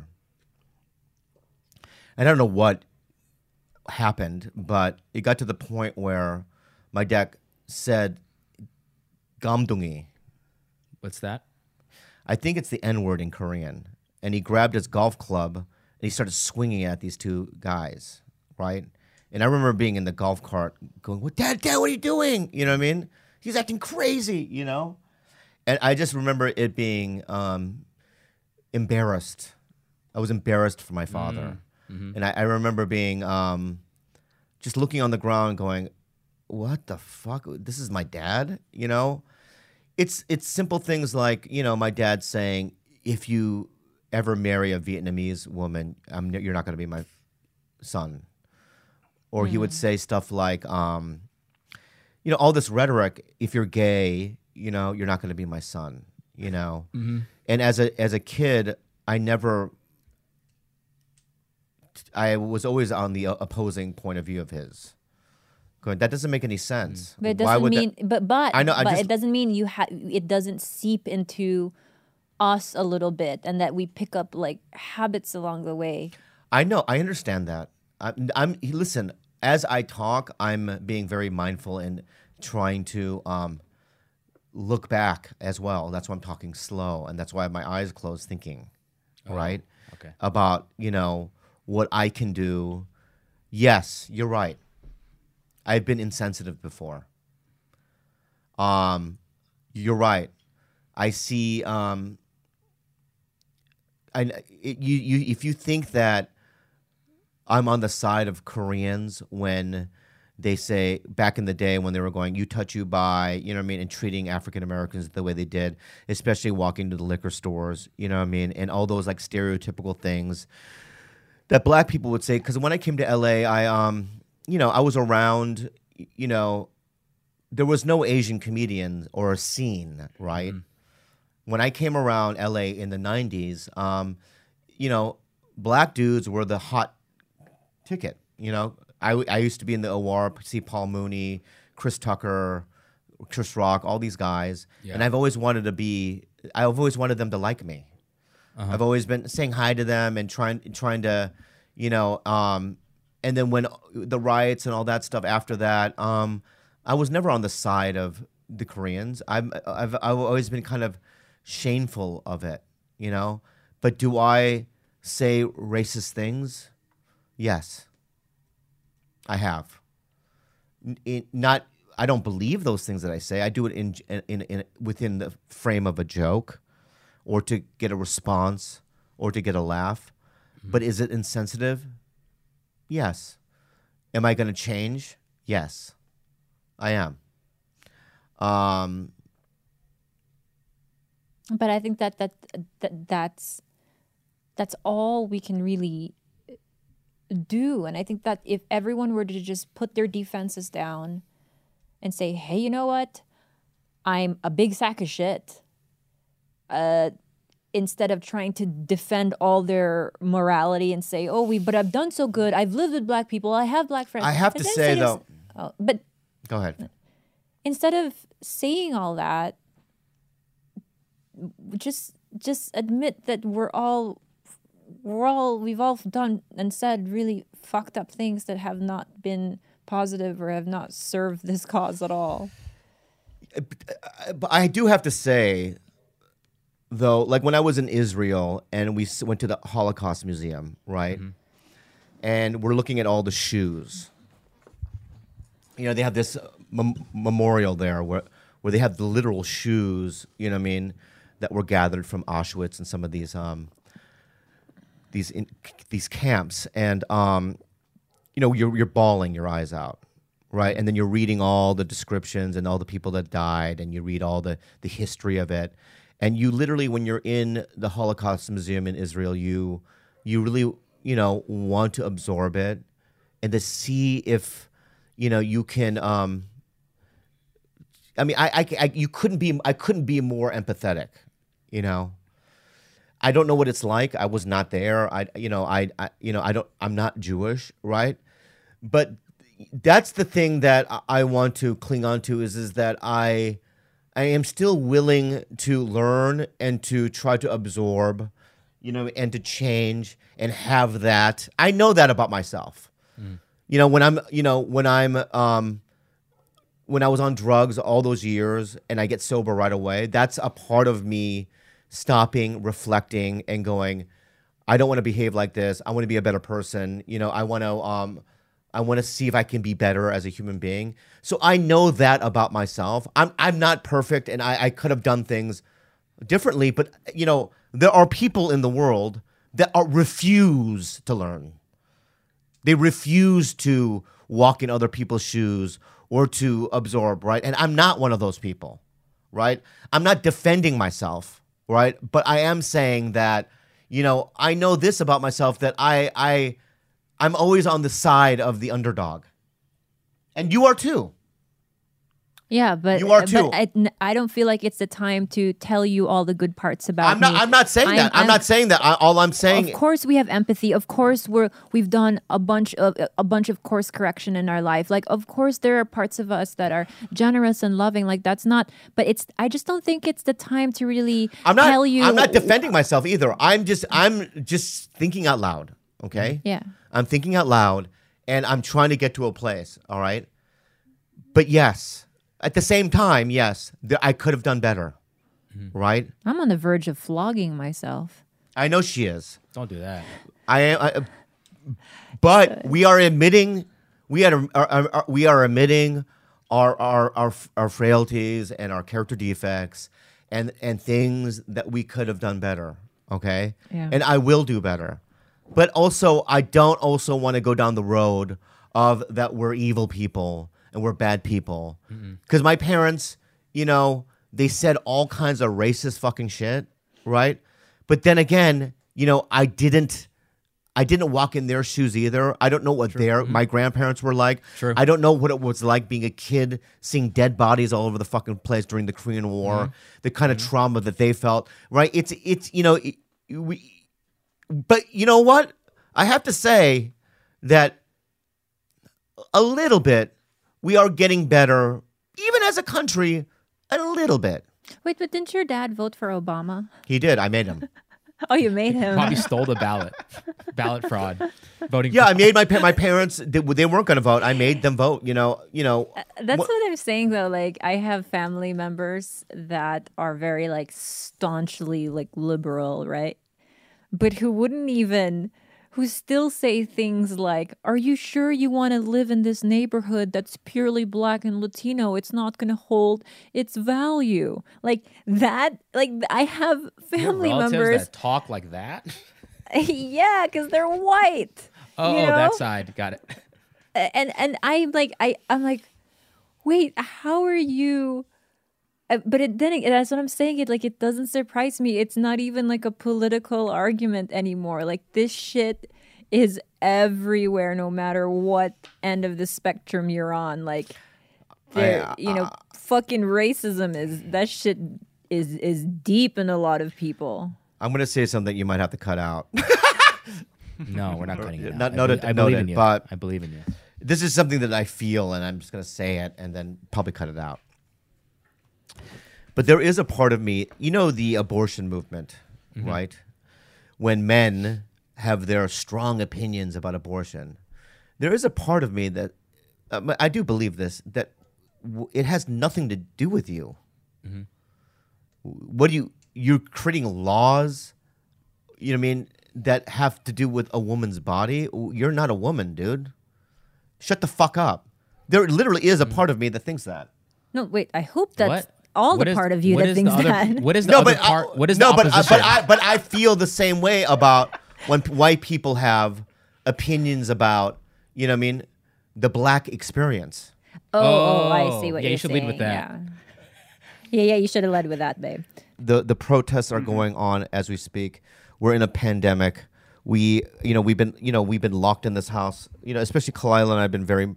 I don't know what happened, but it got to the point where my dad said, "Gamdungi." What's that? I think it's the N-word in Korean. And he grabbed his golf club and he started swinging at these two guys, right? And I remember being in the golf cart going, "What, Dad, what are you doing?" You know what I mean? He's acting crazy, And I just remember it being embarrassed. I was embarrassed for my father. And I remember being just looking on the ground going, what the fuck? This is my dad, It's simple things like, my dad saying, if you ever marry a Vietnamese woman, you're not going to be my son. Or he would say stuff like, all this rhetoric, if you're gay, you're not going to be my son, And as a kid, I was always on the opposing point of view of his. Going, that doesn't make any sense. But it doesn't mean, but I know, it doesn't mean it doesn't seep into us a little bit and that we pick up like habits along the way. I know. I understand that. Listen. As I talk, I'm being very mindful and trying to look back as well. That's why I'm talking slow, and that's why I have my eyes closed, thinking, right? Okay. About what I can do. Yes, you're right. I've been insensitive before. You're right. I see. If you think that I'm on the side of Koreans when they say back in the day when they were going, you touch, you buy, you know what I mean, and treating African Americans the way they did, especially walking to the liquor stores, you know what I mean, and all those like stereotypical things that black people would say. Because when I came to LA, I was around, there was no Asian comedian or a scene, right? When I came around LA in the 90s, black dudes were the hot ticket. I used to be in the OR, see Paul Mooney, Chris Tucker, Chris Rock, all these guys, and I've always wanted them to like me. I've always been saying hi to them and trying to, and then when the riots and all that stuff after that, I was never on the side of the Koreans. I've always been kind of shameful of it, But do I say racist things? Yes, I have. I don't believe those things that I say. I do it in within the frame of a joke, or to get a response, or to get a laugh. But is it insensitive? Yes. Am I going to change? Yes, I am. But I think that's all we can really do. And I think that if everyone were to just put their defenses down and say, hey, you know what? I'm a big sack of shit. Instead of trying to defend all their morality and say, but I've done so good. I've lived with black people. I have black friends. I have to say, though. But go ahead. Instead of saying all that, just admit that we've all done and said really fucked up things that have not been positive or have not served this cause at all. But I do have to say, though, like when I was in Israel and we went to the Holocaust Museum, right? Mm-hmm. And we're looking at all the shoes. They have this memorial there where they have the literal shoes, that were gathered from Auschwitz and some of these camps, and you're bawling your eyes out, right? And then you're reading all the descriptions and all the people that died, and you read all the history of it, and you literally, when you're in the Holocaust Museum in Israel, you really want to absorb it and to see if you can. I couldn't be more empathetic. I don't know what it's like. I was not there. I'm not Jewish, right? But that's the thing that I want to cling on to is that I am still willing to learn and to try to absorb, and to change and have that. I know that about myself. When I was on drugs all those years and I get sober right away, that's a part of me stopping, reflecting, and going, I don't want to behave like this. I want to be a better person. I want to see if I can be better as a human being. So I know that about myself. I'm not perfect, and I could have done things differently. But there are people in the world that refuse to learn. They refuse to walk in other people's shoes or to absorb, right? And I'm not one of those people, right? I'm not defending myself, right? But I am saying that, I know this about myself, that I'm always on the side of the underdog. And you are too. Yeah, but You are too. But I don't feel like it's the time to tell you all the good parts about me. I'm not saying that. I'm not saying that. All I'm saying. Of course, we have empathy. Of course, we've done a bunch of course correction in our life. Like, of course, there are parts of us that are generous and loving. Like, that's not. But I just don't think it's the time to really tell you. I'm not defending myself either. I'm just thinking out loud. Okay. Yeah. I'm thinking out loud, and I'm trying to get to a place. All right. But yes. At the same time, yes, I could have done better, right? I'm on the verge of flogging myself. I know she is. Don't do that. But we are admitting, we are admitting our frailties and our character defects and things that we could have done better. Okay, Yeah. And I will do better. But also, I don't also want to go down the road of that we're evil people. And we're bad people. Because my parents, they said all kinds of racist fucking shit, right? But then again, I didn't walk in their shoes either. I don't know what my grandparents were like. True. I don't know what it was like being a kid, seeing dead bodies all over the fucking place during the Korean War, the kind of trauma that they felt, right? But you know what? I have to say that a little bit, we are getting better, even as a country, a little bit. Wait, but didn't your dad vote for Obama? He did. I made him. Oh, you made him. Probably stole the ballot fraud, voting. Yeah, I made my parents. They weren't going to vote. I made them vote. That's what I'm saying though. Like, I have family members that are very like staunchly like liberal, right? But who still say things like, "Are you sure you want to live in this neighborhood that's purely black and Latino? It's not going to hold its value." Like that. Like, I have family relatives members that talk like that. yeah, because they're white. Oh, you know? that side. Got it. And I'm like, wait, how are you? But that's what I'm saying. It doesn't surprise me. It's not even like a political argument anymore. Like, this shit is everywhere, no matter what end of the spectrum you're on. Like, fucking racism is deep in a lot of people. I'm going to say something you might have to cut out. No, we're not cutting it out. Noted, I believe in you. but I believe in you. This is something that I feel, and I'm just going to say it and then probably cut it out. But there is a part of me, the abortion movement, right? When men have their strong opinions about abortion, there is a part of me that, I do believe this, that it has nothing to do with you. What you're creating laws, that have to do with a woman's body? You're not a woman, dude. Shut the fuck up. There literally is a part of me that thinks that. No, wait. I hope that's What? all What the is- part of you what that is thinks the other- that. What is the other part? What is the opposition? but I feel the same way about when white people have opinions about, the black experience. Oh, I see what yeah, you're you should saying. lead with that. Yeah, you should have led with that, babe. The protests are going on as we speak. We're in a pandemic. We've been locked in this house. Especially Kalila and I've been very,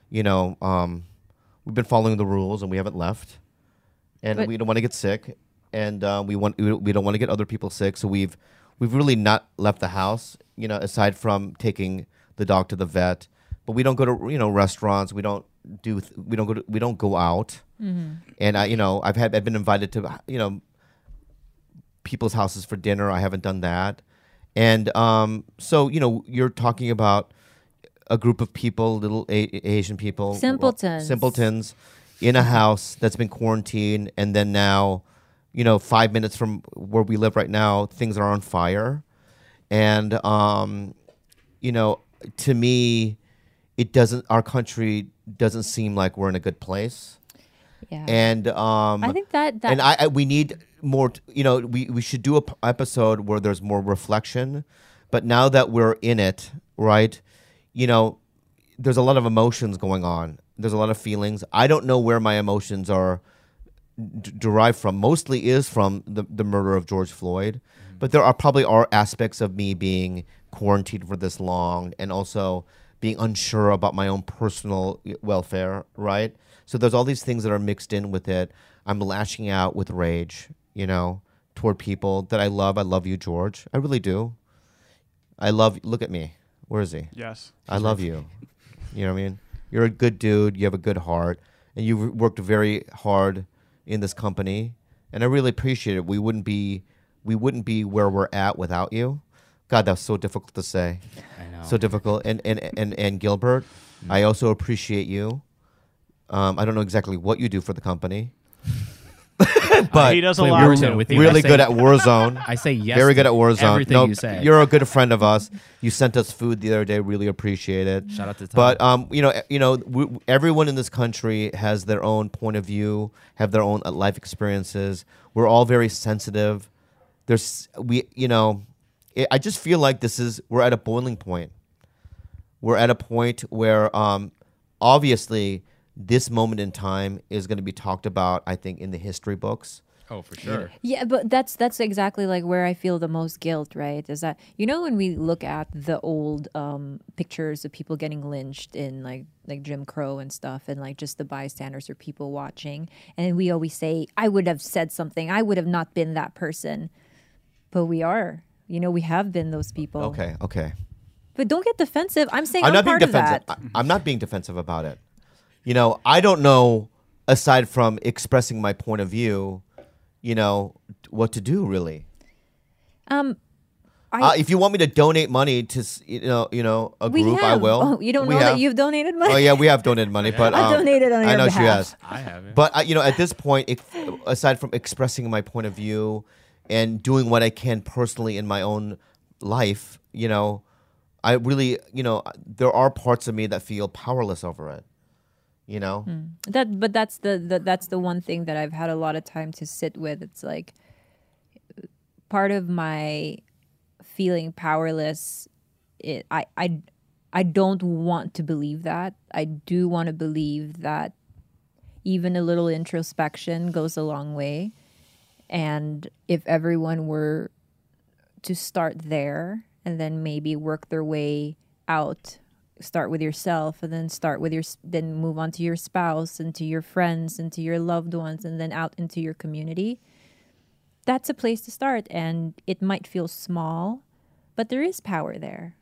we've been following the rules and we haven't left. And But- we don't want to get sick, and we don't want to get other people sick. So we've really not left the house. Aside from taking the dog to the vet, but we don't go to restaurants. We don't go out. And I've been invited to people's houses for dinner. I haven't done that. And so you're talking about a group of people, little Asian people, simpletons in a house that's been quarantined, and then now, 5 minutes from where we live right now, things are on fire, and to me, our country doesn't seem like we're in a good place. Yeah. And I think that and we need more. We should do a episode where there's more reflection. But now that we're in it, right? There's a lot of emotions going on. There's a lot of feelings. I don't know where my emotions are derived from. Mostly is from the murder of George Floyd. But there are probably aspects of me being quarantined for this long, and also being unsure about my own personal welfare, right? So there's all these things that are mixed in with it. I'm lashing out with rage, toward people that I love. I love you, George. I really do. Look at me. Where is he? Yes. I love you. You know what I mean? You're a good dude. You have a good heart. And you've worked very hard in this company. And I really appreciate it. We wouldn't be where we're at without you. God, that's so difficult to say. I know. So difficult. And Gilbert, I also appreciate you. I don't know exactly what you do for the company. But he does a play lot. Warzone with you. really I say- good at Warzone. I say yes. Very good to at Warzone. Everything No, you say. You're a good friend of us. You sent us food the other day. Really appreciate it. Shout out to Tom. But everyone in this country has their own point of view, have their own life experiences. We're all very sensitive. I just feel like we're at a boiling point. We're at a point where obviously this moment in time is going to be talked about, I think, in the history books. Oh, for sure. Yeah, but that's exactly like where I feel the most guilt, right? Is that when we look at the old pictures of people getting lynched in like Jim Crow and stuff, and like just the bystanders or people watching, and we always say, "I would have said something. I would have not been that person," but we are. We have been those people. Okay. But don't get defensive. I'm saying I'm not being part of defensive. that. I'm not being defensive about it. I don't know, aside from expressing my point of view, what to do really. If you want me to donate money to a We group, I have. will. Oh, you don't We know have. that you've donated money? Oh yeah, we have donated money, but I've donated on I your know she behalf. has. I haven't. But at this point, aside from expressing my point of view and doing what I can personally in my own life, I really, there are parts of me that feel powerless over it. But that's the one thing that I've had a lot of time to sit with. It's like part of my feeling powerless. I don't want to believe that. I do want to believe that even a little introspection goes a long way. And if everyone were to start there and then maybe work their way out, start with yourself and then then move on to your spouse and to your friends and to your loved ones and then out into your community, that's a place to start. And it might feel small, but there is power there.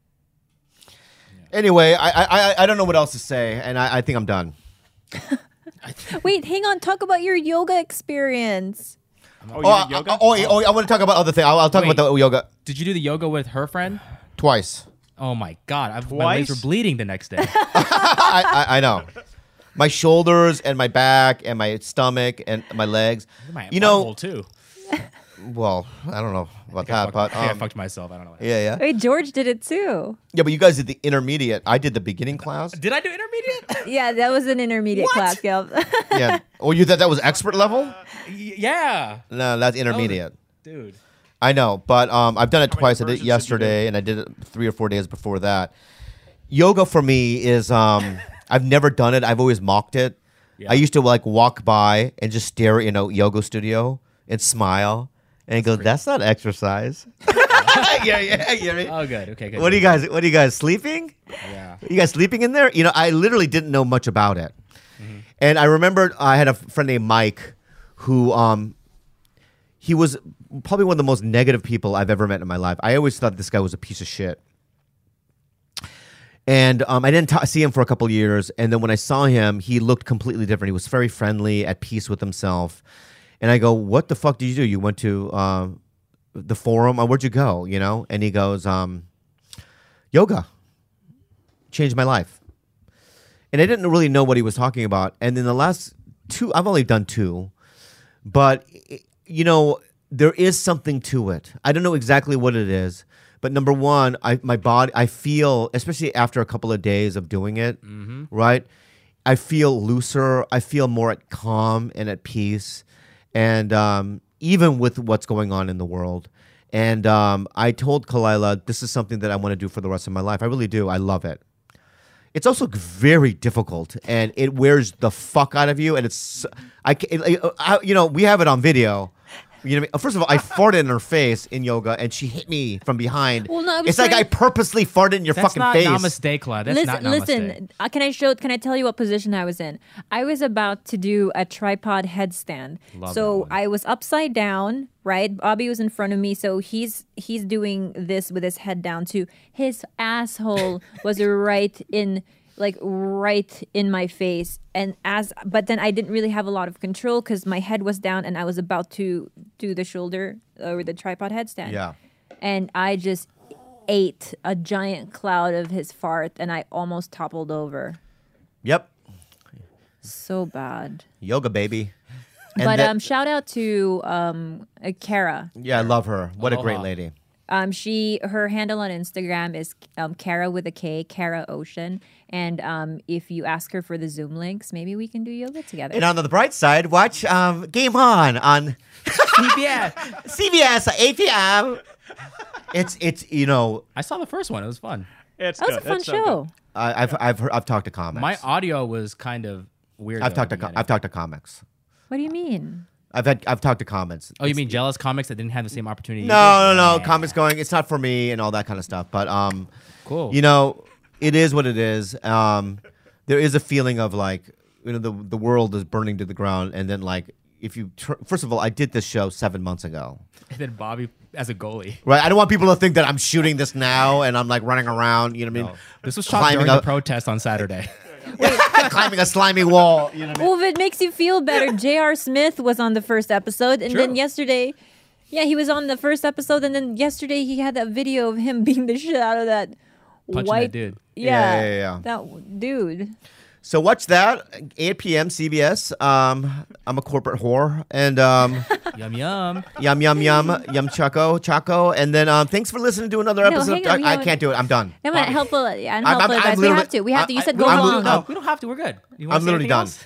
Anyway, I don't know what else to say, and I think I'm done. Wait, hang on. Talk about your yoga experience. Oh, you did yoga? I want to talk about other things. I'll talk Wait. about the yoga Did you do the yoga with her friend? twice. Oh my God! My legs were Twice? bleeding the next day. I know. My shoulders and my back and my stomach and my legs. My You know, butthole, too. well, I don't know about that, but I fucked myself. I don't know. yeah. Wait, George did it too. Yeah, but you guys did the intermediate. I did the beginning class. Did I do intermediate? Yeah, that was an intermediate class, Gil. Yeah. Oh, you thought that was expert level? Yeah, No, that's intermediate. dude. I know, but I've done it twice. I did it versions did you yesterday, and I did it 3 or 4 days before that. Yoga for me is I've never done it. I've always mocked it. Yeah. I used to like walk by and just stare at yoga studio and smile and go, "That's not exercise." yeah. Oh, good. Okay, good. What are you guys sleeping? Yeah. You guys sleeping in there? I literally didn't know much about it. And I remember I had a friend named Mike who he was probably one of the most negative people I've ever met in my life. I always thought this guy was a piece of shit. And I didn't see him for a couple of years. And then when I saw him, he looked completely different. He was very friendly, at peace with himself. And I go, "What the fuck did you do? You went to the forum? Where'd you go?" And he goes, "Yoga. Changed my life." And I didn't really know what he was talking about. And in the last 2, I've only done 2. But, there is something to it. I don't know exactly what it is. But number one, my body, I feel, especially after a couple of days of doing it, right? I feel looser. I feel more at calm and at peace. And even with what's going on in the world. And I told Kalila, this is something that I want to do for the rest of my life. I really do. I love it. It's also very difficult, and it wears the fuck out of you. And we have it on video, You know what I mean? First of all, I farted in her face in yoga, and she hit me from behind. Well, no, I was it's like trying- I purposely farted in your That's fucking not face. namaste, Claude. That's not namaste. Listen. Can I tell you what position I was in? I was about to do a tripod headstand. Love that So one. I was upside down, right? Bobby was in front of me, so he's doing this with his head down too. His asshole was right in my face, but then I didn't really have a lot of control because my head was down and I was about to do the shoulder or the tripod headstand. Yeah. And I just ate a giant cloud of his fart and I almost toppled over. Yep. So bad. Yoga, baby. And But that- shout out to Kara. yeah, I love her. What a great Aloha. lady. Her handle on Instagram is Kara with a K, Kara Ocean. And if you ask her for the Zoom links, maybe we can do yoga together. And on the bright side, watch Game On CBS. CBS at 8 p.m. It's I saw the first one. It was fun. It's that was a good. fun It's so show. good. I've talked to comics. My audio was kind of weird. I've though, talked at the to beginning. I've talked to comics. What do you mean? I've talked to comments. Oh, you mean jealous comics that didn't have the same opportunity? No. Comments going. It's not for me and all that kind of stuff. But Cool. it is what it is. There is a feeling of like the world is burning to the ground, and then like if you first of all, I did this show 7 months ago. And then Bobby as a goalie. Right, I don't want people to think that I'm shooting this now and I'm like running around. You know what I mean? This was shot Climbing during the up- protest on Saturday. climbing a slimy wall. You know what I mean? Well, if it makes you feel better, J.R. Smith was on the first episode, and then True. yesterday, he was on the first episode, and then yesterday he had that video of him beating the shit out of that Punching white that dude. Yeah. that dude. So watch that 8 p.m. CBS. I'm a corporate whore, and Yum yum. yum choco, and then thanks for listening to another episode. hang on, we I haven't- can't do it. I'm done. No, Bobby. helpful advice. We literally- have to. We have to. You said go I'm long. literally- No, we don't have to. We're good. You wanna I'm say literally anything done. else?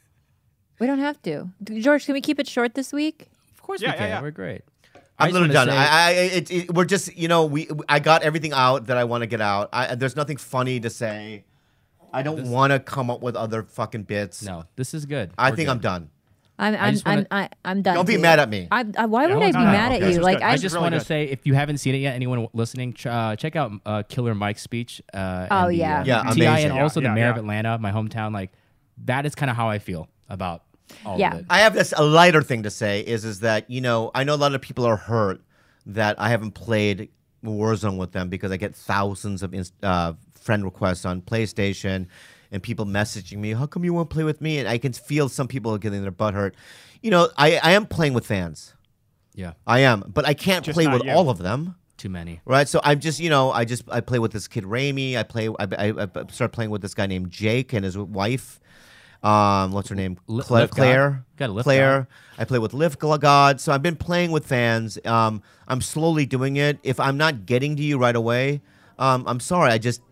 We don't have to. George, can we keep it short this week? Of course Yeah, we can. yeah. We're great. I'm just literally wanna done. say- We're just I got everything out that I want to get out. There's nothing funny to say. I don't want to come up with other fucking bits. No, this is good. I We're think good. I'm done. I'm just wanna- done. Don't be too. mad at me. why would No, I be no, mad okay, at this you? was Like good. I This just really want to good. say, if you haven't seen it yet, anyone listening, check out Killer Mike's speech. Oh, yeah. Yeah, Ti amazing. and also Yeah, the mayor of yeah. Atlanta, my hometown. Like that is kind of how I feel about all Yeah. of it. I have a lighter thing to say is that I know a lot of people are hurt that I haven't played Warzone with them because I get thousands of friend requests on PlayStation and people messaging me, how come you won't play with me? And I can feel some people are getting their butt hurt. I am playing with fans. Yeah, I am, but I can't Just play not with you. all of them. too many. Right, so I'm just, I play with this kid Raimi. I started playing with this guy named Jake and his wife. What's her name? Lift God. Claire. Gotta Lift Claire. I play with Lift God. So I've been playing with fans. I'm slowly doing it. If I'm not getting to you right away, I'm sorry. I just,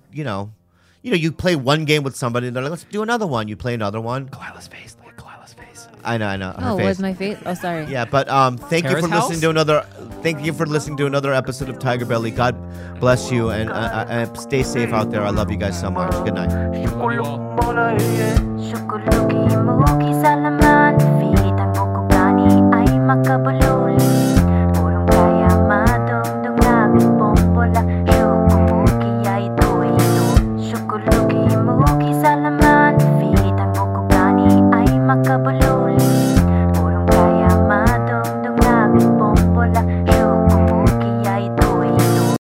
you play one game with somebody, and they're like, let's do another one. You play another one. Kalala's face. Look at Kalala's face. I know. Her Oh, face. was my face? Oh, sorry. Yeah, but thank you Terrace for listening House? to another. Thank you for listening to another episode of Tiger Belly. God bless you and stay safe out there. I love you guys so much. Good night. Chocolate, chocolate,